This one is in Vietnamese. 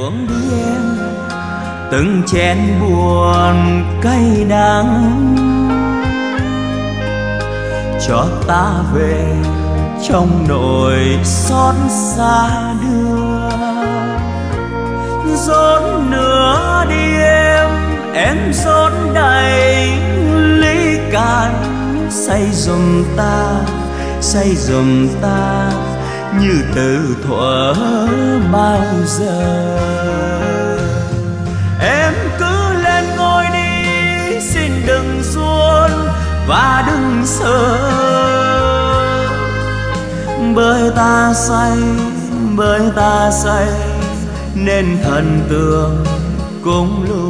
uống đi em từng chén buồn cay đắng, cho ta về trong nỗi xót xa đưa. Rót nữa đi em rót đầy ly cạn, say giùm ta như từ thuở bao giờ. Em cứ lên ngôi đi, xin đừng ruông và đừng sợ, bởi ta say nên thần tượng cũng lu